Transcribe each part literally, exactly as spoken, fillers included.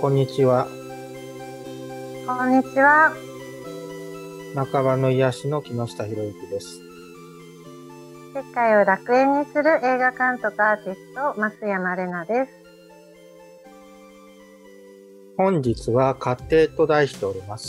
こんにちは。 こんにちは。 半ばの癒しの木下博之です。 世界を楽園にする映画監督アーティスト、増山玲奈です。 本日は家庭と題しております。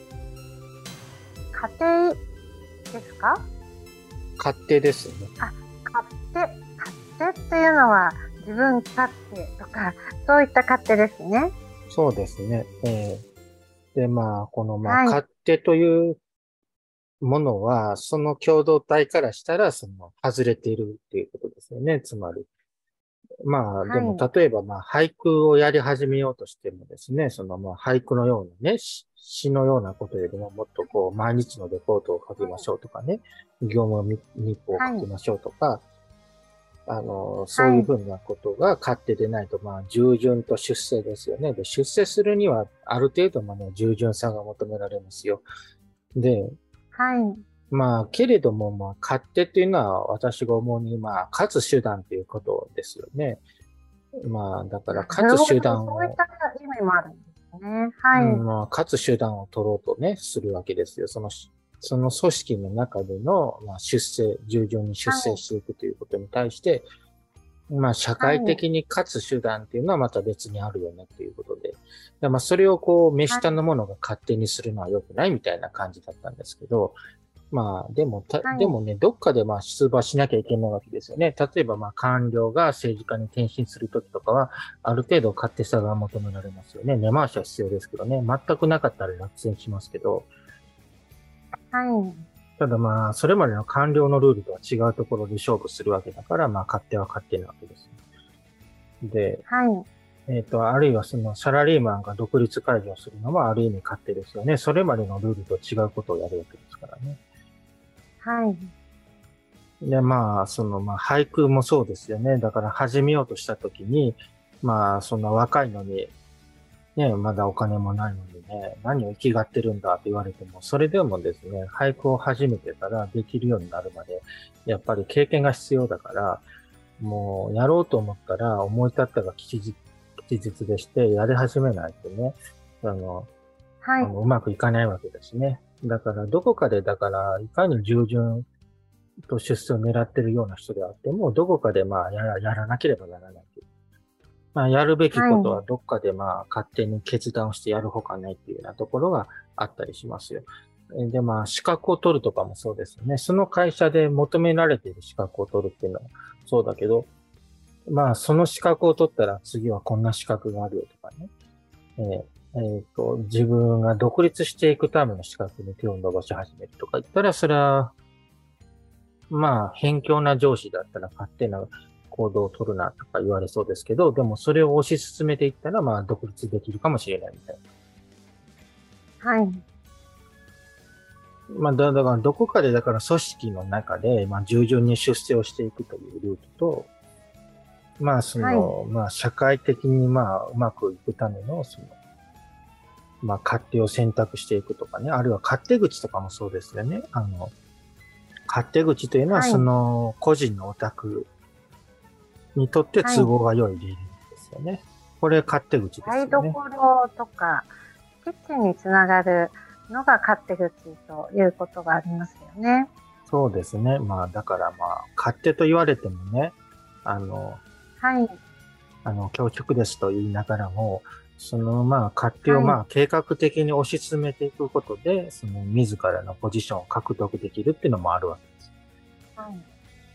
家庭ですか？ 家庭ですね。 あ、家庭。家庭っていうのは自分勝手とか、そういった勝手ですね。 そうですね。えー、で、まあ、この、まあ、 はい。 勝手というものは、その共同体からしたら、その、外れているっていうことですよね。つまり。まあ、でも、 はい。 例えば、まあ、俳句をやり始めようとしてもですね、その、まあ、俳句のようなね、詩詩のようなことよりも、もっとこう、毎日のレポートを書きましょうとかね、業務日報をはい。 書きましょうとか、あの、そういうはい。 ふうなことが勝手でないと、まあ、従順と出世ですよね。で、出世するには、ある程度まで従順さが求められますよ。で、 はい。 まあ、けれども、まあ、勝手っていうのは、私が思うに、まあ、勝つ手段っていうことですよね。まあ、だから、 なるほど。 勝つ手段を、 そういった意味もあるんですね。はい。 うん、まあ、勝つ手段を取ろうとね、するわけですよ。その、その組織の中での、まあ、出世、従順に出はい。 世していくということに対して、まあ、社はい。 会的に勝つ手段っていうのはまた別にあるよねっていうことで。でまあ、それをこう、目はい。 下のものが勝手にするのは良くないみたいな感じだったんですけど、まあ、でもた、 はい。 でもね、どっかでまあ出馬しなきゃいけないわけですよね。例えばまあ官僚が政治家に転身するときとかは、ある程度勝手さが求められますよね。根回しは必要ですけどね。全くなかったら落選しますけど、 はい。 ただまあ、それまでの官僚のルールとは違うところで勝負するわけだから、まあ勝手は勝手なわけですね。で、 はい。 えっと、あるいはそのサラリーマンが独立開業するのはある意味勝手ですよね。それまでのルールと違うことをやるわけですからね。 はい。 で、まあ、その、まあ、俳句もそうですよね。だから始めようとしたときに、まあ、そんな若いのに、ね、まだお金もないのにね、何を生きがってるんだって言われても、それでもですね、俳句を始めてからできるようになるまで、やっぱり経験が必要だから、もう、やろうと思ったら、思い立ったが吉日、吉日でして、やり始めないとね、あの、 はい。 あの、うまくいかないわけですね。だから、どこかで、だから、いかに従順と出世を狙ってるような人であっても、どこかでまあやら、やらなければならないという。まあ、やるべきはい。 ことはどっかでまあ勝手に決断をしてやるほかないっていうようなところがあったりしますよ。で、まあ、資格を取るとかもそうですよね。その会社で求められている資格を取るっていうのはそうだけど、まあ、その資格を取ったら次はこんな資格があるよとかね。えーえーと、自分が独立していくための資格に手を伸ばし始めるとか言ったら、それはまあ、偏境な上司だったら勝手な行動を取るなとか言われそうですけど、でもそれを推し進めていったら、まあ、独立できるかもしれないみたいはい。 な。まあ、だだから、どこかで、だから組織の中で、まあ、従順に出世をしていくというルートと、まあ、そはい。 の、まあ、社会的に、まあ、うまくいくための、その、まあ、勝手を選択していくとかね、あるいは勝手口とかもそうですよね。あの、勝手口というのは、そはい。 の、個人のオタクにとってはい。 都合が良い例ですよね。これ勝手口です台よね。 所とか、キッチンにつながるのが勝手口ということがありますよね。 そうですね。まあ、だからまあ、勝手と言われてもね、あの、 はい。 あの、強食ですと言いながらも、そのまあ、勝手をはい。 まあ、計画的に推し進めていくことで、その自らのポジションを獲得できるっていうのもあるわけです。 はい。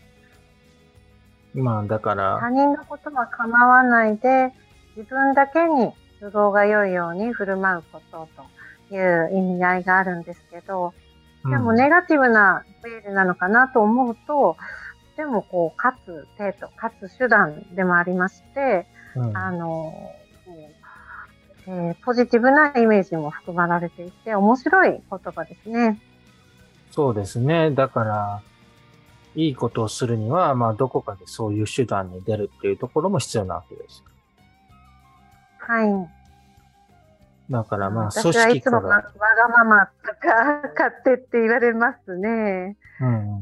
まあ、だから、 他人のことは構わないで、自分だけに都合が良いように振る舞うことという意味合いがあるんですけど、でもうん、 ネガティブなイメージなのかなと思うと、でもこう、勝つ手と、勝つ手段でもありまして、あうん、 の、えーポジティブなイメージも含まれていて、面白い言葉ですね。 そうですね。だから、いいことをするには、まあ、どこかでそういう手段に出るっていうところも必要なわけです。 はい。 だからまあ、組私はい織から、 つもわわがままとか勝手って言われますね。 うん、うん、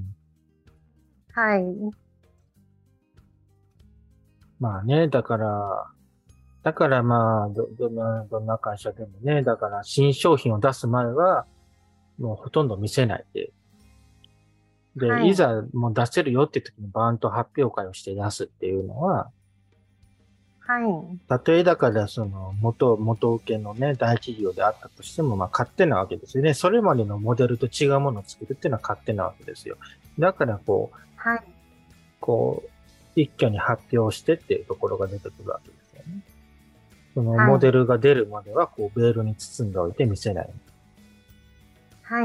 はい。 まあね、だから、 だからまあ、ど、どんな、どんな会社でもね、だから新商品を出す前は、もうほとんど見せないで、で、いはい。 ざもう出せるよって時にバーンと発表会をして出すっていうのは、 はい。 たとえだからその元、元請けのね、大企業であったとしても、まあ勝手なわけですよね。それまでのモデルと違うものを作るっていうのは勝手なわけですよ。だからこう、 はい。 こう、一挙に発表してっていうところが出てくるわけですよね。そのはい。 モデルが出るまでは、こう、ベールに包んでおいて見せない。 はい。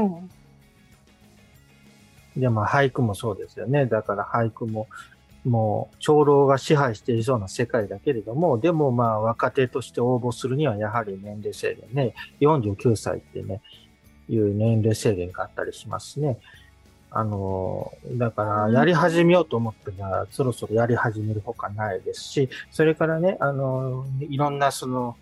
で、まあ俳句もそうですよね。だから俳句も、もう、長老が支配していそうな世界だけれども、でもまあ若手として応募するにはやはり年齢制限ね、よんじゅうきゅうさいってね、いう年齢制限があったりしますね。あの、だから、やり始めようと思ったら、そろそろやり始めるほかないですし、それからね、あの、いろんなその、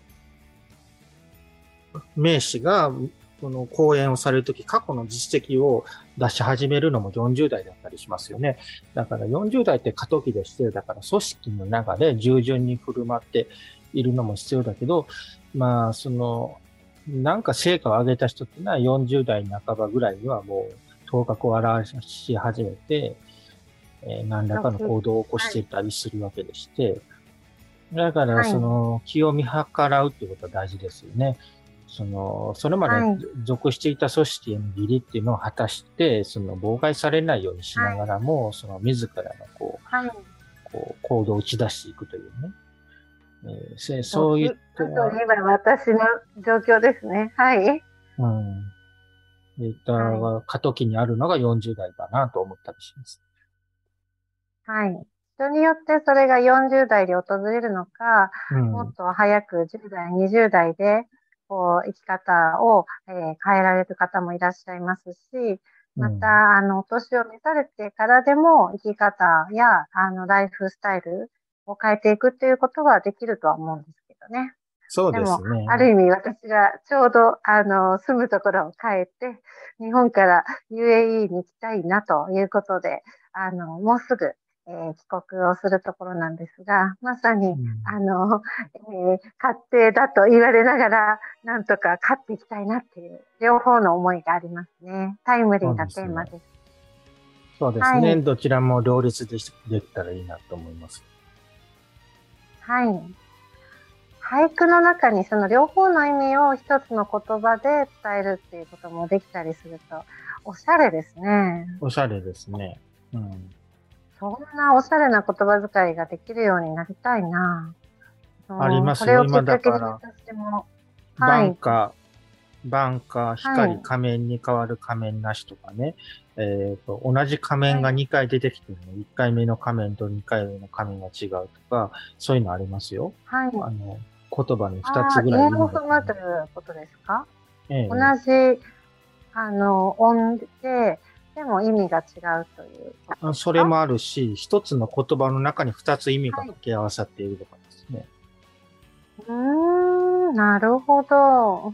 名士が、この講演をされるとき、過去の実績を出し始めるのもよんじゅう代だったりしますよね。だからよんじゅう代って過渡期でして、だから組織の中で従順に振る舞っているのも必要だけど、まあ、その、なんか成果を上げた人っていうのはよんじゅう代半ばぐらいにはもう頭角を現し始めて、えー何らかの行動を起こしていたりするわけでして、だから、 はい。 その、気を見計らうっていうことは大事ですよね。その、それまではい。 属していた組織への義理っていうのを果たして、その、妨害されないようにしながはい。 らも、その、自らの、こう、 はい。 こう、行動を打ち出していくというね。えーせもうそういっず、 た、 まさに今私の状況ですね。はい。 うん、そういったはい。 過渡期にあるのがよんじゅう代だなと思ったりします。 はい。人によってそれがよんじゅう代で訪れるのか、 うん、 もっと早くじゅう代、にじゅう代で、こう、生き方を、えー変えられる方もいらっしゃいますし、まうん、 た、あの、お年を召されてからでも生き方や、あの、ライフスタイルを変えていくっていうことはできるとは思うんですけどね。 そうでも、 ですね。 ある意味私がちょうど、あの、住むところを変えて、日本から ユーエーイー に行きたいなということで、あの、もうすぐ、えー帰国をするところなんですが、まさに、 うん、 あの、えー勝手だと言われながら、なんとか勝っていきたいなっていう、両方の思いがありますね。タイムリそーなうですね。 テーマです。 そうですね。 はい。 どちらも両立でできたらいいなと思います。 はい。俳句の中にその両方の意味を一つの言葉で伝えるっていうこともできたりすると、おしゃれですね。 おしゃれですね。うん。 そんなおしゃれな言葉遣いができるようになりたいな。うん、こありますよ。今れをきっかだから、 けに私も、はい、 晩夏、晩夏、 はい、 光、仮面に変わる仮面なしとかね。えっと、同じ仮面がはい。 にかい出てきても、いっかいめの仮面とにかいめの仮面が違うとか、そういうのありますよ。 はい。 あの、言葉にふたつああ、 ぐらい意味が韻を踏変わる。 むということですか？同えじ、あの、音で、でも意味が違うということえ、 ですか？ それもあるし、一つの言葉の中にふたつ意味がはい。 掛け合わさっているとかですね。 うーん、なるほど。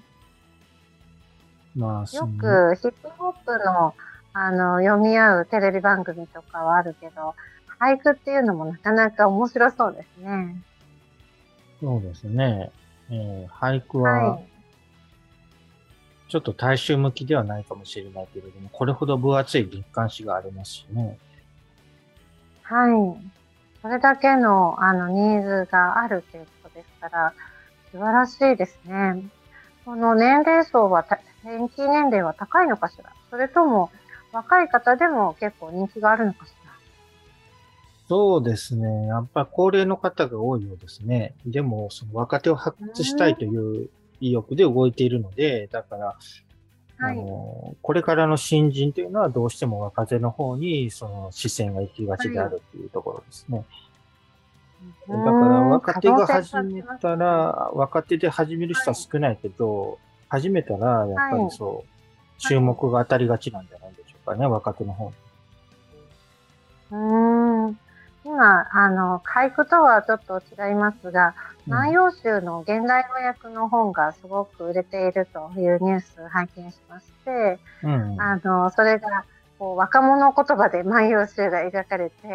まあ、そよの、 くヒップホップの、あの、読み合うテレビ番組とかはあるけど、俳句っていうのもなかなか面白そうですね。 そうですね。えー俳句は、 はい。 ちょっと大衆向きではないかもしれないけれども、これほど分厚い月刊誌がありますしね。 はい。それだけの、あの、ニーズがあるということですから、素晴らしいですね。この年齢層は、た平均年齢は高いのかしら？それとも、若い方でも結構人気があるのかしそうですね。やっぱ高齢の方が多いようですね。でも、その若手を発ら？う掘したいとーん。 いう意欲で動いているので、だから、あはい。 の、これからの新人というのはどうしても若手の方にその視線が行きがちであはい。 るっていうところですね。 うだからーん。 若手が可能性始め感じますたね。 ら、若手で始める人ははい。 少ないけど、始めたらやっぱりはい。 そう、注はい。 目が当たりがちなんじゃないでしょうかね、若手の方に。 うーん。今、あの、俳句とはちょっと違いますが、 うん。 万葉集の現代語訳の本がすごく売れているというニュース拝見しまして、 うん。 あの、それが、こう、若者言葉で万葉集が描かれて、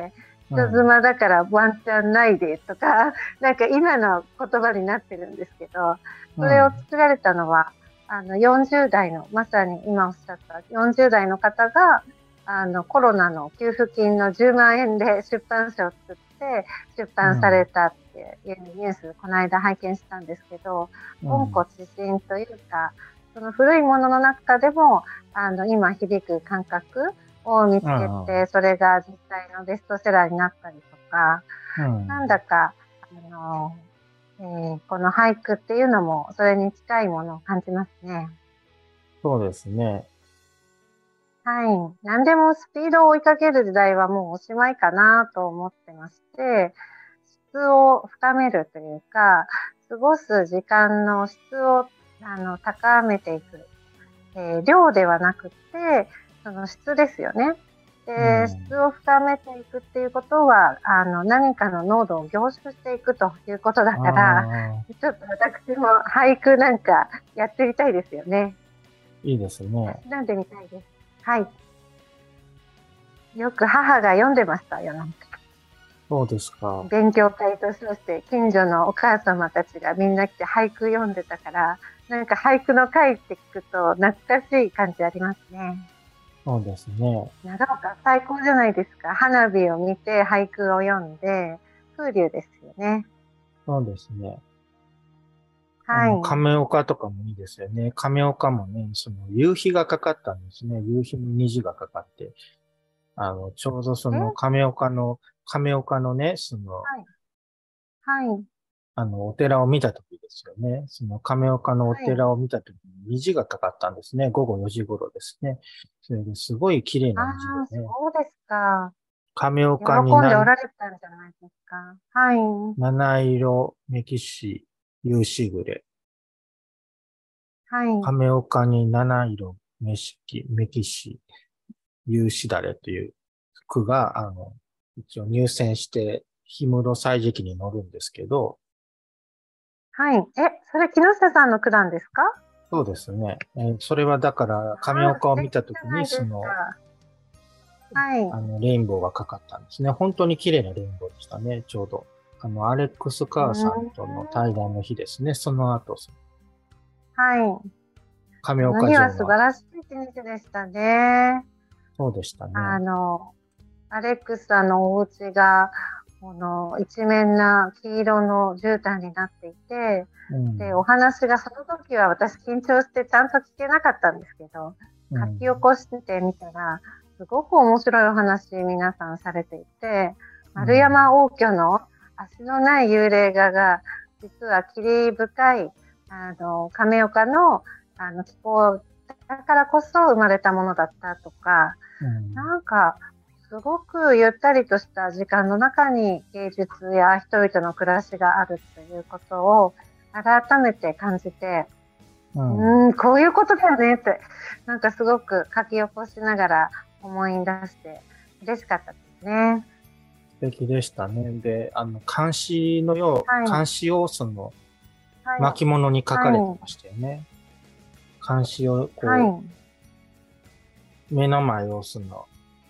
人妻だからワンチャンないでとか、なんか今の言葉になってるんですけど、それを作られたのは、あのよんじゅう代の、まさに今おっしゃったよんじゅう代の方が、あのコロナの給付金のじゅうまんえんで出版社を作って出版されたっていうニュース、この間拝見したんですけど、温故知新というか、その古いものの中でもあの今響く感覚を見つけて、それが実際のベストセラーになったりとか、うん、なんだかあの、えー、この俳句っていうのもそれに近いものを感じますね。 そうですね。 はい。何でもスピードを追いかける時代はもうおしまいかなと思ってまして、質を深めるというか、過ごす時間の質をあの高めていく、えー、量ではなくて、その質ですよね。で、うん、質を深めていくっていうことは、あの何かの濃度を凝縮していくということだから、ちょっと私も俳句なんかやってみたいですよね。 いいですね。 なんでみたいです。はい。よく母が読んでましたよ、なんか。 そうですか。 勉強会と称して、近所のお母様たちがみんな来て俳句読んでたから、なんか俳句の会って聞くと懐かしい感じありますね。 そうですね。 長岡最高じゃないですか。花火を見て俳句を読んで、風流ですよね。 そうですね。 はい。 亀岡とかもいいですよね。亀岡もね、その夕日がかかったんですね。夕日に虹がかかって。あの、ちょうどその亀岡の、亀岡のね、その、 はい。はい。 あの、お寺を見たときですよね。その亀岡のお寺を見たときに虹がかかったんですね。午後よじ頃ですね。それですごい綺麗な虹でね。 そうですか。 亀岡に喜んでおられたんじゃないですか。はい。 七色メキシ夕しぐれ。 はい。 亀岡に七色メシキ、メキシ夕しだれという句が、あの、一応入選して、氷室歳時記に載るんですけど。 はい。え、それ木下さんの句なんですか？ そうですね。えー、それはだから、亀岡を見たときに、その、 はい。 あの、レインボーがかかったんですね。本当に綺麗なレインボーでしたね、ちょうど。あの、アレックス・カーさんとの対談の日ですね。その後、 はい。 亀岡城は城素晴らしい一日でしたね。 そうでしたね。 あの、アレックスさんのお家が、この一面な黄色の絨毯になっていて、うん、で、お話がその時は私緊張してちゃんと聞けなかったんですけど、うん、書き起こしてみたら、すごく面白いお話皆さんされていて、丸山応挙の足のない幽霊画が、実は霧深い、あの、亀岡の、あの、気候だからこそ生まれたものだったとか、うん、なんか、すごくゆったりとした時間の中に芸術や人々の暮らしがあるということを改めて感じて、うん、うーん、こういうことだよねって、なんかすごく書き起こしながら思い出して嬉しかったですね。 素敵でしたね。で、あの、漢詩のよう、はい、漢詩をその、はい、巻物に書かれてましたよね。はい、漢詩をこう、はい、目の前をその、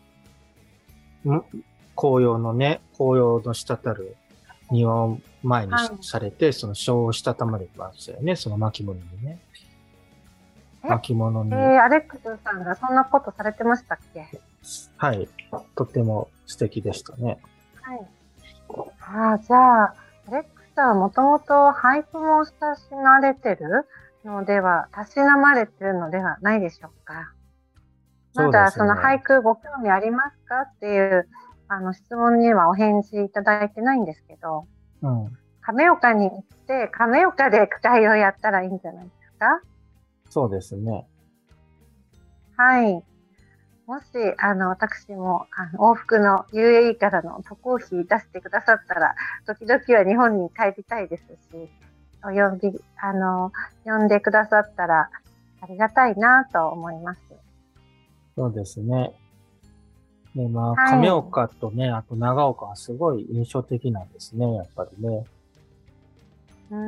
紅葉のね、紅葉の滴る庭を前に、はい、されて、その章をしたたまれてましたよね、その巻物にね。巻物に。 えー、アレックスさんがそんなことされてましたっけ？ はい。とても素敵でしたね。 はい。ああ、じゃあ、アレックスさんはもともと俳句も親しまれてるのでは、たしなまれてるのではないでしょうか。まだその俳句ご興味ありますかっていうあの質問にはお返事いただいてないんですけど、うん、亀岡に行って亀岡で句会をやったらいいんじゃないですか？ そうですね。 はい。もしあの私もあの往復の ユーエーイー からの渡航費出してくださったら、時々は日本に帰りたいですし、お呼びあの呼んでくださったらありがたいなと思います。 そうですね。で、まあ、亀岡とね、はい、あと長岡はすごい印象的なんですね、やっぱりね。 うん。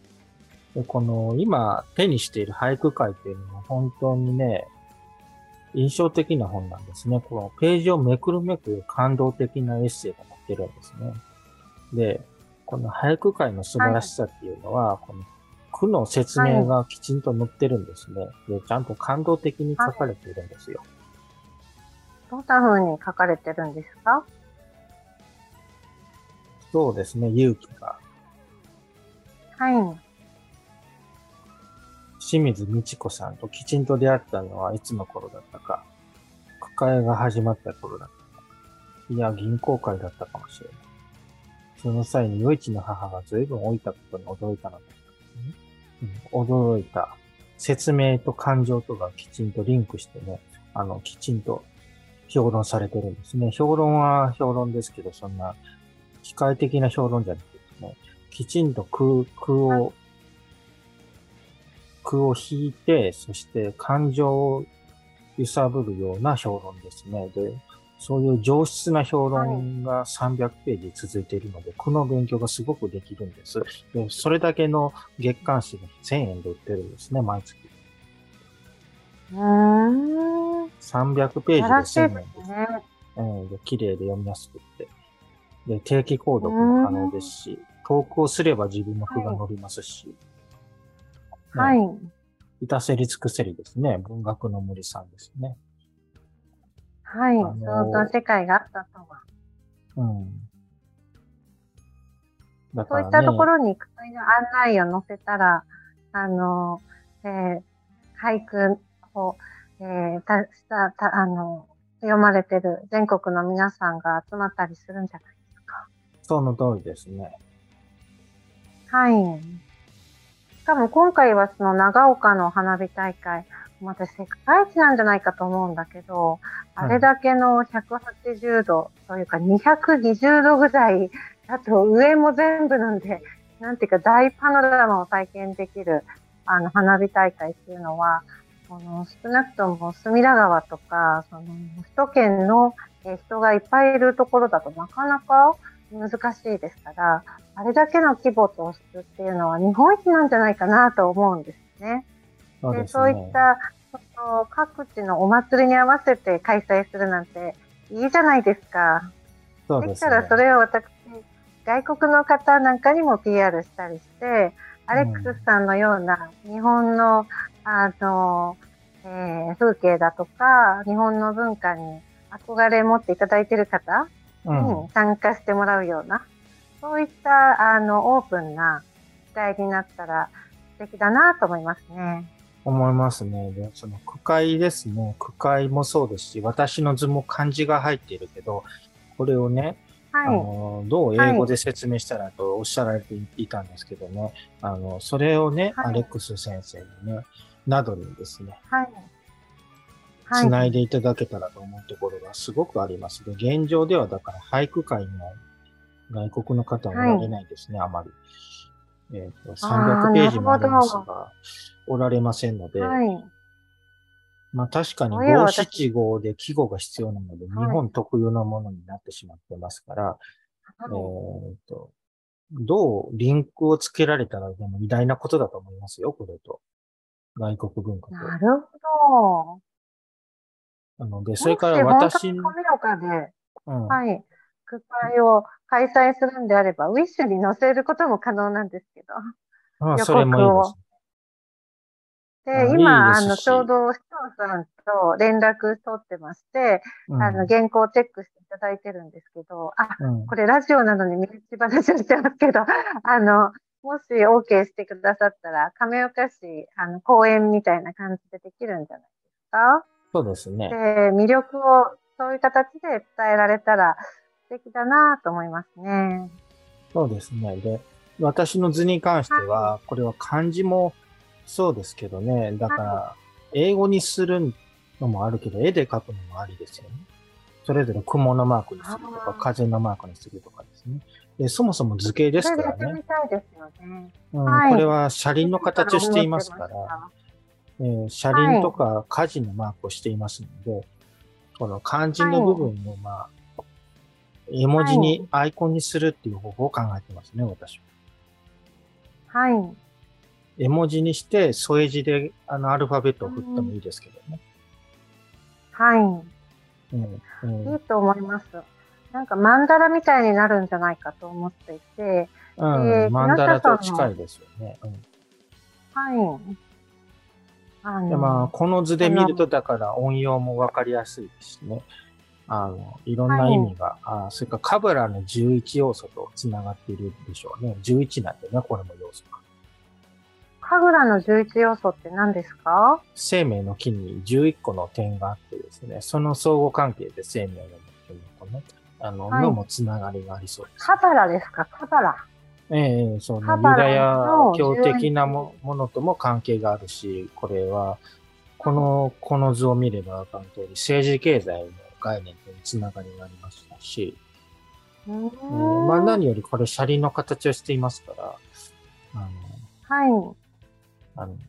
で、この、今、手にしている俳句会っていうのは本当にね、 印象的な本なんですね。このページをめくるめく感動的なエッセイが載ってるんですね。で、この俳句界の素晴らしさっていうのは、この句の説はい。 明がきちんと載ってるんですね。で、ちゃんと感動的にはい。 書かれているんですよ。 どんな風に書かれてるんですか？ そうですね、勇気が。 はい。 清水美智子さんときちんと出会ったのはいつの頃だったか。句会が始まった頃だった。いや、銀行会だったかもしれない。その際に、余一の母が随分老いたことに驚いたのだったんですね。うん、驚いた。説明と感情とがきちんとリンクしてね、あの、きちんと評論されてるんですね。評論は評論ですけど、そんな機械的な評論じゃなくてね、きちんと句、句はい。 を、句を引いて、そして感情を揺さぶるような評論ですね。で、そういう上質な評はい。 論がさんびゃくページ続いているので、この勉強がすごくできるんです。で、それだけの月刊誌がせんえんで売ってるんですね、毎月。 うーん。素さんびゃくページで1000 晴らしいで円です。 すね。 えーで、綺麗で読みやすくって。で、定期購うー読も可能ですん。 し、投稿すれば自分のはい。 句が載りますし、ね、 はい。 至せり尽くせりですね。文学の森さんですね。 はい。 あそんなの、 世界があったとは。 うん。だそういったとこからね、 ろに句の案内を載せたら、あの、えー俳句を、えーたしたたあの読まれてる全国の皆さんが集まったりするんじゃないですか。 その通りですね。 はい。しかも今回はその長岡の花火大会、私世界一なんじゃないかと思うんだけど、あはい。 れだけのひゃくはちじゅうどというかにひゃくにじゅうどぐらい、あと上も全部なんで、なんていうか大パノラマを体験できるあの花火大会っていうのは、この少なくとも隅田川とか、その首都圏の人がいっぱいいるところだとなかなか難しいですから、あれだけの規模と質っていうのは日本一なんじゃないかなと思うんですね。 そうで、そういっですね。 たその各地のお祭りに合わせて開催するなんていいじゃないですか。 そうできですね。 たらそれを私、外国の方なんかにも ピーアール したりして、アレックスうん。 さんのような日本の、あの、えー風景だとか、日本の文化に憧れ持っていただいている方にうん。 参加してもらうような、そういった、あの、オープンな機会になったら素敵だなと思いますね。 思いますね。で、その句会ですね。句会もそうですし、私の図も漢字が入っているけど、これをね、あはい。 の、どう英はい。 語で説明したらとおっしゃられていたんですけどね。あの、それをね、 はい。 アレックス先生にね、などにですね、 はい。はい。 つないでいただけたらと思うところがすごくあります。で、現状ではだから俳句会には外国の方はおられはい。 ないですね、あまり。えっと、300 ああ、 ペーなるほど。 ジもありますが、おられませんので、 はい。 まあ確かにそういえば私、 五七五で季語が必要なので、日はい。 本特有のものになってしまってますから、 はえっと、どうリンクをつけられたらでも偉大なことだと思いますよ、これと。外国文化い。 と。 なるほど。 なので、それもからし本当に私、 富岡で、 うん、 はい、区会を開催するんであれば、ウィッシュに載せることも可能なんですけど、 まあ、 予それも告を。 いいです。 で、 あ、いいで今、あの、ちょうすし、 ど市長さんと連絡取ってまして、あの、 うん、 原稿をチェックしていただいてるんですけど、あ、 うん、 これラジオなのに身内話をしてますけど、あの、もし OK してくださったら、亀岡市、あの、公演みたいな感じでできるんじゃないですか。 そうですで、 ね。 魅力をそういう形で伝えられたら素敵だなと思いますね。 そうですね。で、私の図に関しはい、 ては、これは漢字もそうですけどね。だはい、 から、英語にするのもあるけど、絵で描くのもありですよね。それぞれ雲のマークにあするとか、 あ、 風のマークにするとかですね。で、そもそも図形ですそれでからね。 やってみたいですよね。 うん、こはい。 れは車輪の以前から形をしてい思ってましますから、 た。 えー車輪とはい、 か舵のマークをしていますので、この漢字はい、 の部分を、まあ、絵文字に、 はい、 アイコンにするっていう方法を考えてますね、私は。 はい。 絵文字にして、添え字で、あの、アルファベットうを振ってもん、 いいですけどね。 はい。 うんうんいいと思います。なんかマンダラみたいになるんじゃないかと思っていて、 うん、 で、木マンダ下ラと近さんの、 いですよね。うん。 はい、あで、まあ、 の、 この図で見ると、 その、 だから音用もわかりやすいですね。あの、いろんな意味はい、 が、あ、それからカブラのじゅういち要素とつながっているでしょうね。じゅういちなんでね、これも要素が。 神楽のじゅういち要素って何ですか？ 生命の木にじゅういっこの点があってですね、その相互関係で生命の木とね、あの、 はい。 のもつながりがありそうですカバラですか？カバラ。 ね。ええ、そのユダカバラヤの教的なじゅういち。 もものとも関係があるし、これは、こはの、この図を見ればわかる通り、政治経済の概念とのつながりがありましたし、 い。うえーまあーん。 何よりこれ車輪の形をしていますから、あの、 はい。 あの、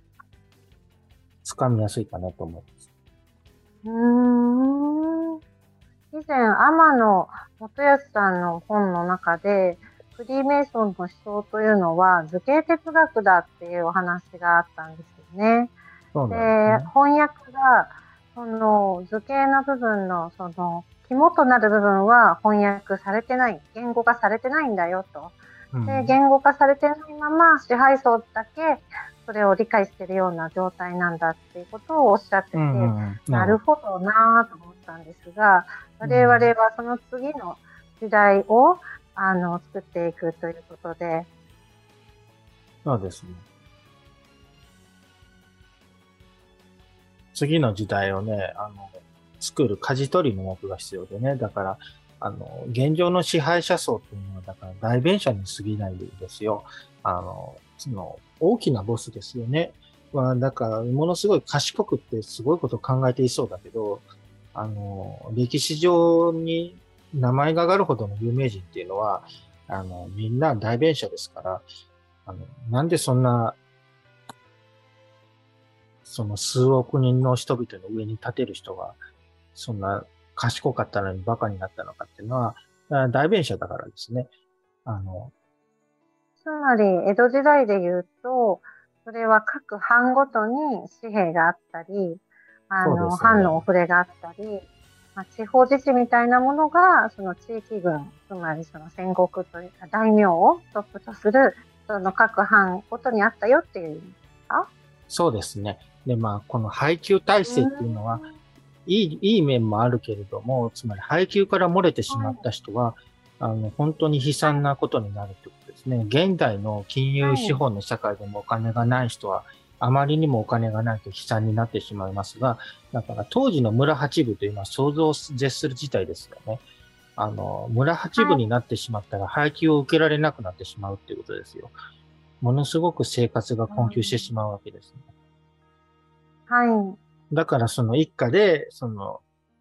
掴みやすいかなと思います。 うーん。以前、天野元康さんの本の中で、フリーメイソンの思想というのは図形哲学だっていうお話があったんですよね。 そうで、 なんですね。 翻訳が、その図形の部分の、その、肝となる部分は翻訳されてない、言語化されてないんだよと。で、 うん。 言語化されてないまま支配層だけそれを理解しているような状態なんだっていうことをおっしゃってうんうて、 んうん。ななるるほど。 ほどなぁと思ったんですが、我々 うん。 はその次の時代をあの作っていくということで、 そうですね。次の時代をね、あの、作る舵取りの役が必要でね。だから、あの、現状の支配者層っていうのは、だから代弁者に過ぎないですよ。あの、その、大きなボスですよね。まあ、だから、ものすごい賢くってすごいことを考えていそうだけど、あの、歴史上に名前が上がるほどの有名人っていうのは、あの、みんな代弁者ですから、あの、なんでそんなその数億人の人々の上に立てる人が、そんな賢かったのにバカになったのかっていうのは、あ代弁者だからですね。あの、 つまり江戸時代で言うと、それは各藩ごとに紙幣があったり、あそうでの、 すね。 藩のお触れがあったり、まあ、地方自治みたいなものが、その地域軍、つまりその戦国というか大名をトップとする、その各藩ごとにあったよっていう意味ですか？ そうですね。で、まあ、この配給体う制っていうのは、 ーん。 いい、いい面もあるけれども、つまり配給から漏れてしまっはい。 た人は、あの、本当に悲はい。 惨なことになるってことですね。現代の金融資はい。 本の社会でもお金がない人は、あまりにもお金がないと悲惨になってしまいますが、だから当時の村八部というのは想像を絶する事態ですよね。あの、村八部はい。 になってしまったら配給を受けられなくなってしまうっていうことですよ。ものすごく生活がう困窮してしん。 まうわけですね。 はい。 だからその一家で、その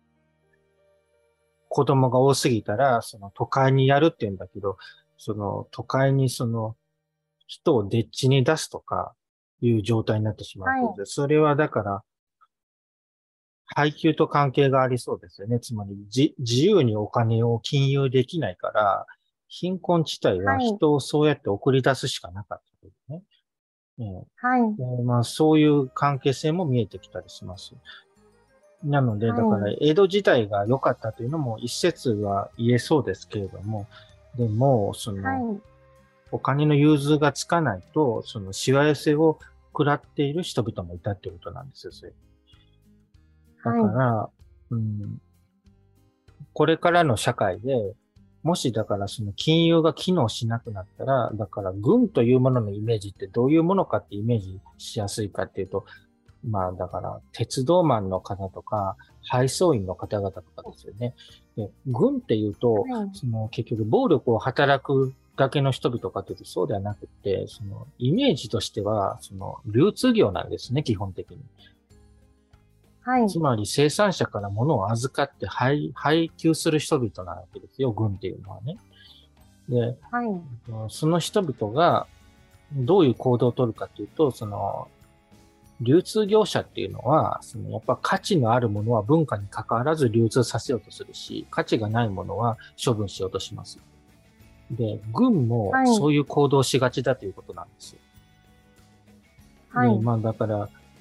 子供が多すぎたら、その都会にやるって言うんだけど、その都会にその人をでっちに出すとかいう状態になってしまうわはい。 けです。それはだから配給と関係がありそうですよね。つまりじ自由にお金を金融できないから、貧困地帯ははい。 人をそうやって送り出すしかなかったですね。 はい。 えーまあそういう関係性も見えてきたりします。なので、だからはい。 江戸時代が良かったというのも一説は言えそうですけれども、でも、その、 はい。 お金の融通がつかないと、そのしわ寄せを食らっている人々もいたってことなんですよ、それ。だはい。 から、うん、これからの社会で、もしだからその金融が機能しなくなったら、だから軍というもののイメージってどういうものかってイメージしやすいかっていうと、まあだから鉄道マンの方とか配送員の方々とかですよね。で、軍っていうと、 はい。 その結局暴力を働くだけの人々かというとそうではなくて、そのイメージとしては、その流通業なんですね、基本的に。 はい。 つまり生産者から物を預かって配配給する人々なわけですよ、軍っていうのはね。で、 はい。 その人々がどういう行動を取るかというと、その流通業者っていうのは、そのやっぱ価値のあるものは文化に関わらず流通させようとするし、価値がないものは処分しようとします。で、軍もはい。 そういう行動をしがちだということなんですよ。で、 はい。 まあだから、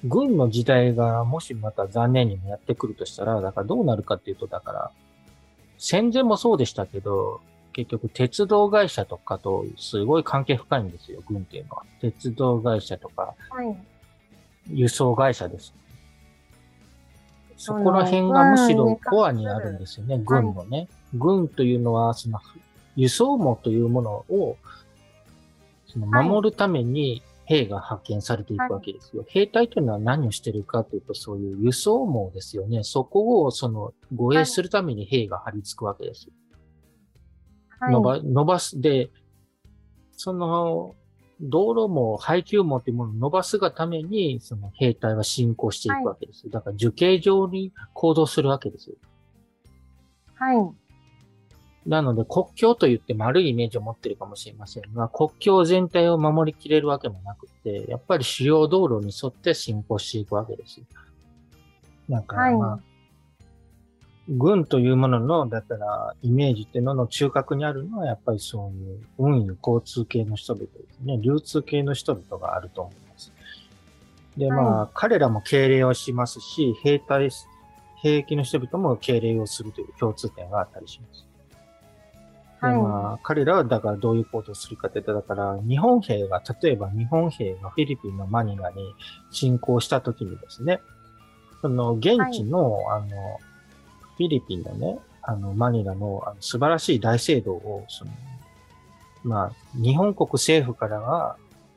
軍の時代がもしまた残念にもやってくるとしたら、だからどうなるかっていうと、だから、戦前もそうでしたけど、結局鉄道会社とかとすごい関係深いんですよ、軍っていうのは。鉄道会社とか、 はい。 輸送会社です。そその、 こら辺がむし軍に関ろコアにあるんする、 ですよね、 はい。 軍のね。軍というのは、その、輸送網というものを、そのはい。 守るために兵が派遣されていはい。 くわけですよ。兵隊というのは何をしているかというと、そういう輸送網ですよね。そこをその護衛はい。 するために兵が張り付くわけです。 はい。 伸ば、伸ばす。で、その道路網、配給網というものを伸ばすがために、その兵隊は進行していはい。 くわけです。だから樹形上に行動するわけですよ。 はい。 なので国境と言って丸いイメージを持っているかもしれませんが、国境全体を守りきれるわけもなくて、やっぱり主要道路に沿って進行していくわけです。だからはい。 まあ、軍というものの、だからイメージっていうのの中核にあるのは、やっぱりそういう運輸交通系の人々ですね。流通系の人々があると思います。で、 はい。 まあ、彼らも敬礼をしますし、兵隊、兵役の人々も敬礼をするという共通点があったりします。で、 はい。 まあ、彼らはだからどういう行動をするかというと、だから日本兵が、例えば日本兵がフィリピンのマニラに侵攻したときにですね、その現はい。 地の、あの、フィリピンのね、あの、マニラのあの素晴らしい大聖堂を、その、まあ、日本国政府からは、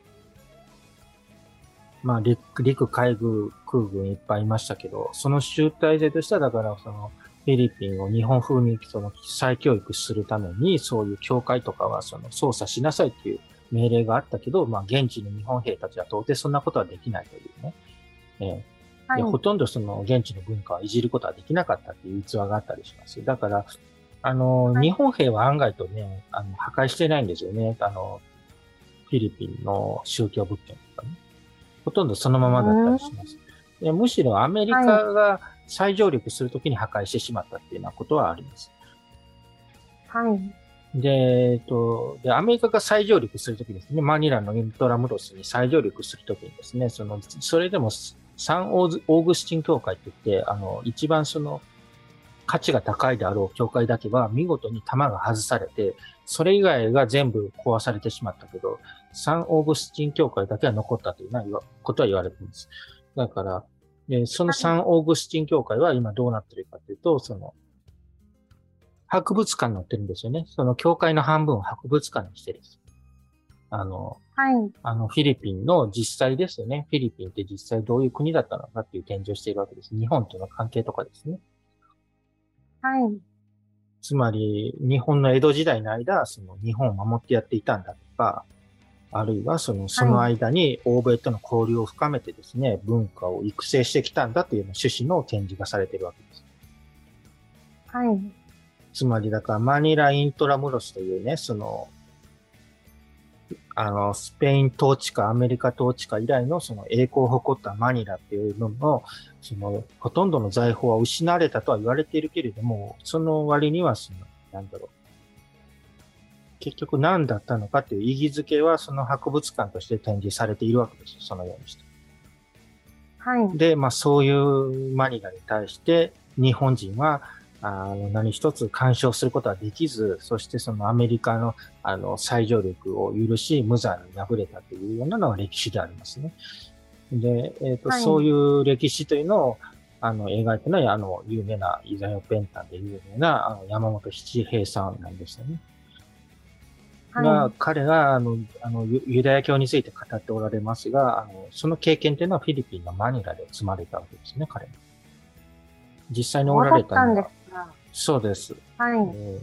まあ陸、陸海軍、空軍いっぱいいましたけど、その集大成としては、だからその、フィリピンを日本風にその再教育するために、そういう教会とかはその操作しなさいっていう命令があったけど、まあ現地の日本兵たちは到底そんなことはできないというね。えー、で、 はい。 ほとんどその現地の文化をいじることはできなかったっていう逸話があったりします。だから、あの、 はい。 日本兵は案外とね、あの、破壊してないんですよね。あの、フィリピンの宗教物件とかね。ほとんどそのうままだったーん。 りします。でむしろアメリはい。 カが再上陸するときに破壊してしまったっていうようなことはあります。 はい。 で、えっと、で、アメリカが再上陸するときですね、マニラのイントラムロスに再上陸するときにですね、その、それでもサンオーグスチン教会って言って、あの、一番その価値が高いであろう教会だけは見事に弾が外されて、それ以外が全部壊されてしまったけど、サンオーグスチン教会だけは残ったというようなことは言われています。だから、でそのサンオーグスチン教会は今どうなっているかというと、その、博物館になってるんですよね。その教会の半分を博物館にしてるんです。あの、 はい。 あの、フィリピンの実際ですよね。フィリピンって実際どういう国だったのかっていう展示をしているわけです。日本との関係とかですね。 はい。 つまり、日本の江戸時代の間、その日本を守ってやっていたんだとか、あるいはその、そのはい。 間に欧米との交流を深めてですね、文化を育成してきたんだという趣旨の展示がされているわけです。 はい。 つまり、だからマニラ・イントラムロスというね、その、あの、スペイン統治下、アメリカ統治下以来のその栄光を誇ったマニラっていうのの、その、ほとんどの財宝は失われたとは言われているけれども、その割には、その、なんだろう、結局何だったのかっていう意義づけはその博物館として展示されているわけですよ。そのようにして。 はい。 で、まあそういうマニラに対して日本人はあの何一つ干渉することはできず、そしてそのアメリカのあの再上陸を許し無残に敗れたというようなのが歴史でありますね。で、えっ、と、 はい。 そういう歴史というのをあの描いてるのはあの有名なイザヨペンタンで有名なあの山本七平さんなんですよね。 はい。 が、彼が、あの、あの、ユユダヤ教について語っておられますが、あの、その経験というのはフィリピンのマニラで積まれたわけですね、彼。実際におそうらだったんでれたのは、 すが。 そうです。 はい。 え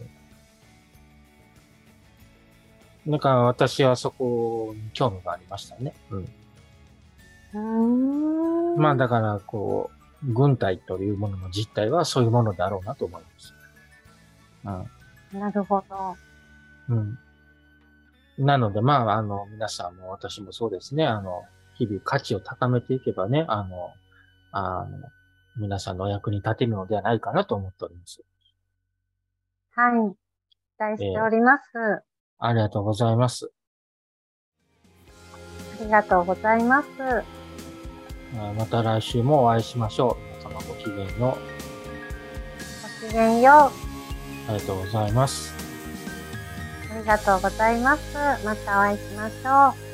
ー、だから私はそこに興味がありましたね。うん。 うーん。 まあだから、こう、軍隊というものの実態はそういうものだろうなと思います。 なるほど。 うん。うん。なので、まあ、あの、皆さんも私もそうですね、あの、日々価値を高めていけばね、あの、あの、皆さんのお役に立てるのではないかなと思っております。 はい。期待しておえー、 ります。 ありがとうございます。 ありがとうございます。 また来週もお会いしましょう。皆様ごきげんよごきげんよう。ありがとうございます。 う。ありがとうございます。またお会いしましょう。